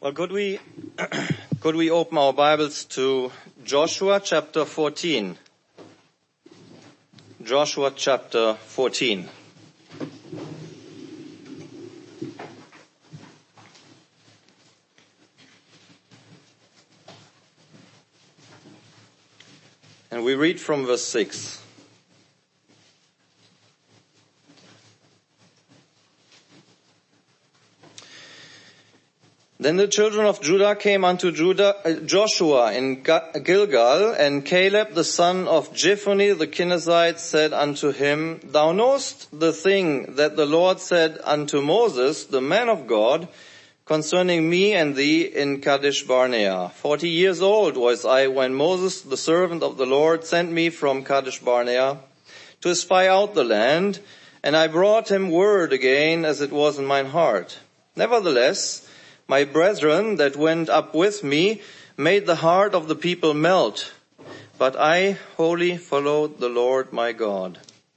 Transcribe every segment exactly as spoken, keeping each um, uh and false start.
Well, could we, could we open our Bibles to Joshua chapter fourteen? Joshua chapter fourteen. And we read from verse six. Then the children of Judah came unto Judah, uh, Joshua in Gilgal, and Caleb the son of Jephunneh the Kenizzite said unto him, Thou knowest the thing that the Lord said unto Moses, the man of God, concerning me and thee in Kadesh Barnea. Forty years old was I when Moses, the servant of the Lord, sent me from Kadesh Barnea to spy out the land, and I brought him word again as it was in mine heart. Nevertheless, my brethren that went up with me made the heart of the people melt, but I wholly followed the Lord my God.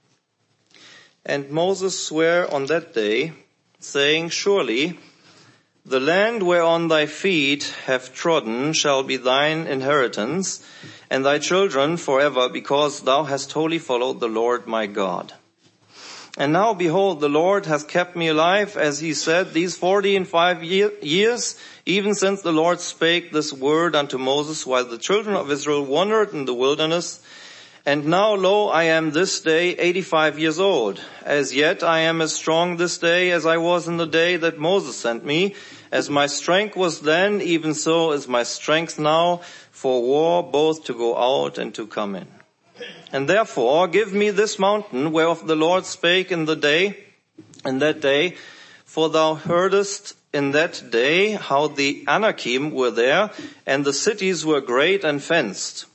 And Moses sware on that day, saying, Surely the land whereon thy feet have trodden shall be thine inheritance, and thy children forever, because thou hast wholly followed the Lord my God. And now, behold, the Lord hath kept me alive, as he said, these forty and five year, years, even since the Lord spake this word unto Moses, while the children of Israel wandered in the wilderness. And now, lo, I am this day eighty-five years old. As yet I am as strong this day as I was in the day that Moses sent me. As my strength was then, even so is my strength now for war, both to go out and to come in. And therefore give me this mountain whereof the Lord spake in the day, in that day, for thou heardest in that day how the Anakim were there, and the cities were great and fenced.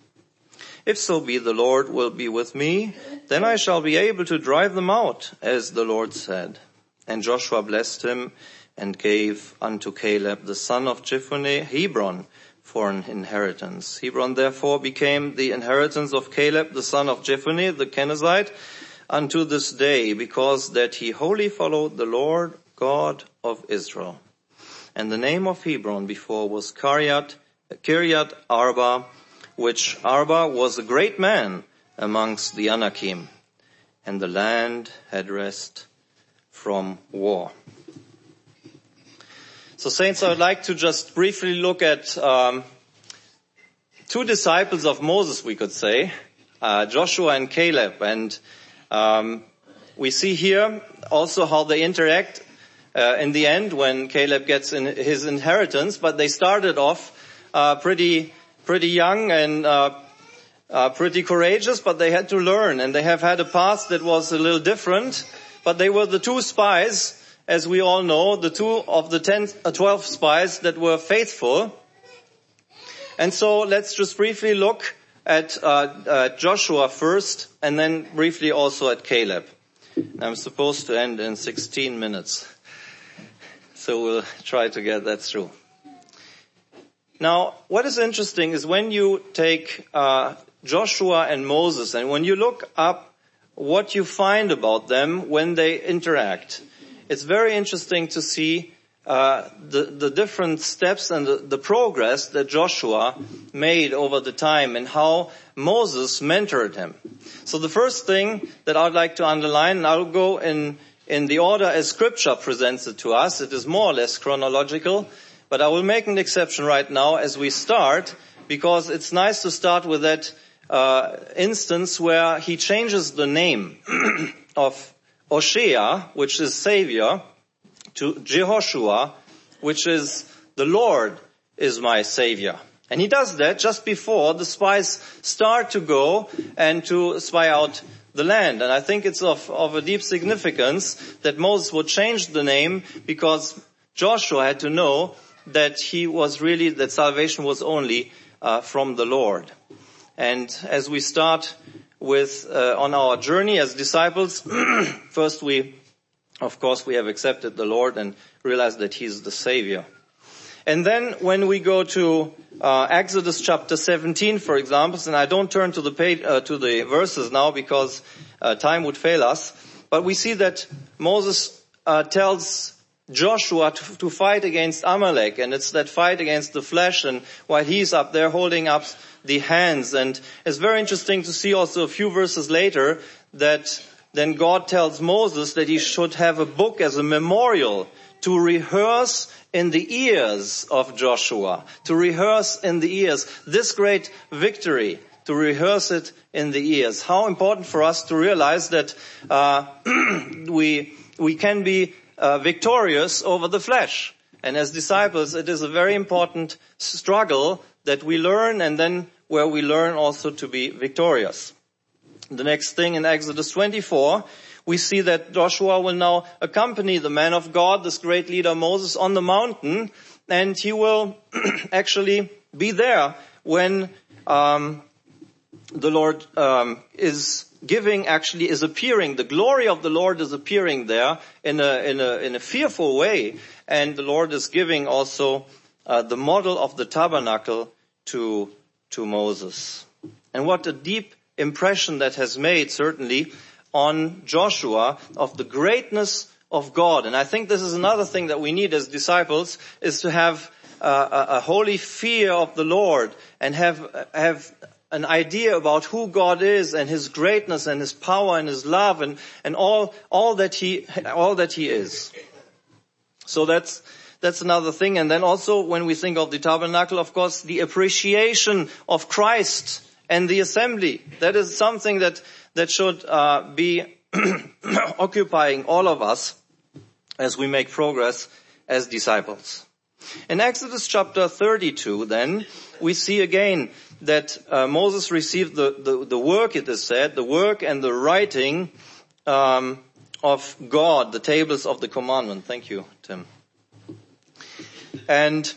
If so be the Lord will be with me, then I shall be able to drive them out, as the Lord said. And Joshua blessed him, and gave unto Caleb the son of Jephunneh Hebron for an inheritance. Hebron therefore became the inheritance of Caleb the son of Jephunneh the Kenizzite unto this day, because that he wholly followed the Lord God of Israel. And the name of Hebron before was Kiriath, Kiriath Arba, which Arba was a great man amongst the Anakim, and the land had rest from war. So saints, I would like to just briefly look at um, two disciples of Moses, we could say, uh, Joshua and Caleb. And um, we see here also how they interact uh, in the end when Caleb gets in his inheritance. But they started off uh, pretty pretty young and uh, uh, pretty courageous, but they had to learn. And they have had a past that was a little different. But they were the two spies, as we all know, the two of the ten, uh, twelve spies that were faithful. And so let's just briefly look at uh, uh, Joshua first, and then briefly also at Caleb. I'm supposed to end in sixteen minutes, so we'll try to get that through. Now, what is interesting is when you take uh, Joshua and Moses, and when you look up what you find about them when they interact, it's very interesting to see uh, the, the different steps and the, the progress that Joshua made over the time and how Moses mentored him. So the first thing that I'd like to underline, and I'll go in, in the order as Scripture presents it to us. It is more or less chronological, but I will make an exception right now as we start, because it's nice to start with that uh, instance where he changes the name of Hoshea, which is Savior, to Jehoshua, which is the Lord is my Savior. And he does that just before the spies start to go and to spy out the land. And I think it's of, of a deep significance that Moses would change the name, because Joshua had to know that he was really, that salvation was only uh, from the Lord. And as we start with uh, on our journey as disciples, first we, of course, we have accepted the Lord and realized that He's the Savior. And then when we go to uh, Exodus chapter seventeen, for example, and I don't turn to the page, uh, to the verses now because uh, time would fail us, but we see that Moses uh, tells Joshua to, to fight against Amalek, and it's that fight against the flesh, and while he's up there holding up the hands. And it's very interesting to see also a few verses later that then God tells Moses that he should have a book as a memorial to rehearse in the ears of Joshua, to rehearse in the ears this great victory, to rehearse it in the ears. How important for us to realize that uh, we we can be uh, victorious over the flesh. And as disciples, it is a very important struggle that we learn, and then where we learn also to be victorious. The next thing in Exodus twenty-four, we see that Joshua will now accompany the man of God, this great leader Moses, on the mountain, and he will actually be there when um, the Lord um, is giving, actually is appearing. The glory of the Lord is appearing there in a in a in a fearful way, and the Lord is giving also uh, the model of the tabernacle to to Moses. And what a deep impression that has made, certainly, on Joshua of the greatness of God. And I think this is another thing that we need as disciples, is to have uh, a, a holy fear of the Lord, and have have an idea about who God is and his greatness and his power and his love and and all all that he all that he is. So that's that's another thing. And then also when we think of the tabernacle, of course, the appreciation of Christ and the assembly. That is something that that should uh, be occupying all of us as we make progress as disciples. In Exodus chapter thirty-two, then, we see again that uh, Moses received the, the, the work, it is said, the work and the writing um, of God, the tables of the commandment. Thank you, Tim. And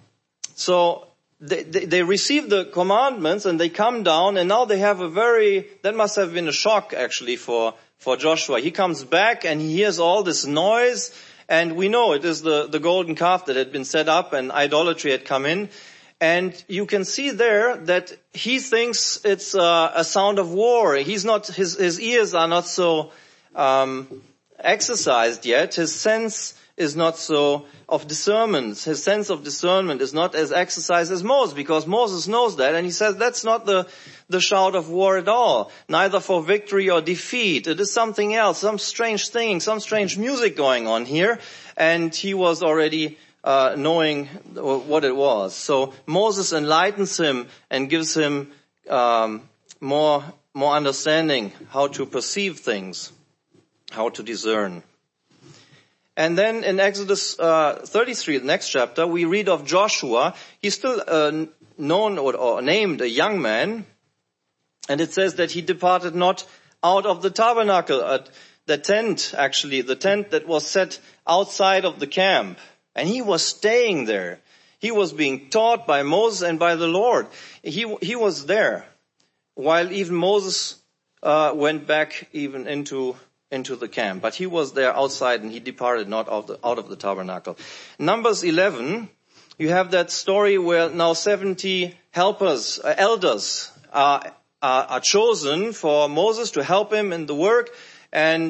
so They, they, they receive the commandments and they come down, and now they have a very, that must have been a shock actually for, for Joshua. He comes back and he hears all this noise, and we know it is the, the golden calf that had been set up and idolatry had come in. And you can see there that he thinks it's a, a sound of war. He's not, his, his ears are not so, um, exercised yet. His sense is not so of discernment. His sense of discernment is not as exercised as Moses, because Moses knows that, and he says that's not the, the shout of war at all, neither for victory or defeat. It is something else, some strange thing, some strange music going on here, and he was already uh, knowing what it was. So Moses enlightens him and gives him um, more, more understanding how to perceive things, how to discern. And then in Exodus uh, thirty-three, the next chapter, we read of Joshua. He's still uh, known or, or named a young man. And it says that he departed not out of the tabernacle, uh, the tent, actually, the tent that was set outside of the camp. And he was staying there. He was being taught by Moses and by the Lord. He, he was there, while even Moses uh, went back even into into the camp. But he was there outside, and he departed not out of the, out of the tabernacle. Numbers eleven, you have that story where now seventy helpers, uh, elders are, are, are chosen for Moses to help him in the work. And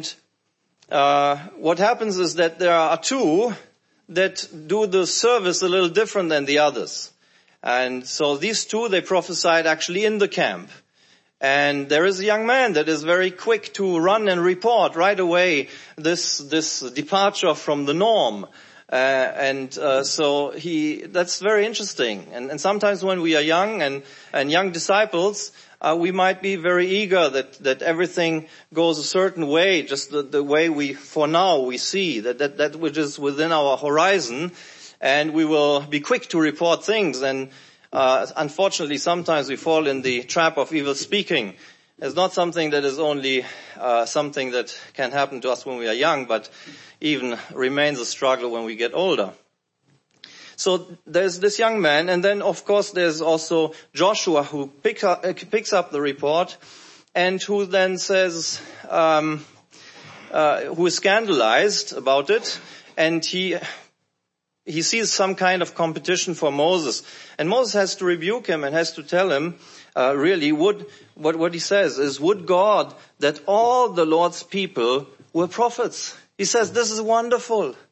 uh, what happens is that there are two that do the service a little different than the others. And so these two, they prophesied actually in the camp. And there is a young man that is very quick to run and report right away this this departure from the norm. Uh, and uh, so he that's very interesting. And, and sometimes when we are young and, and young disciples, uh, we might be very eager that, that everything goes a certain way, just the, the way we, for now, we see, that, that, that which is within our horizon. And we will be quick to report things. And Uh, unfortunately, sometimes we fall in the trap of evil speaking. It's not something that is only uh, something that can happen to us when we are young, but even remains a struggle when we get older. So there's this young man, and then of course there's also Joshua, who pick up, uh, picks up the report, and who then says, um, uh, who is scandalized about it, and he He sees some kind of competition for Moses. And Moses has to rebuke him and has to tell him, uh, really, would, what, what he says is, would God that all the Lord's people were prophets. He says, this is wonderful.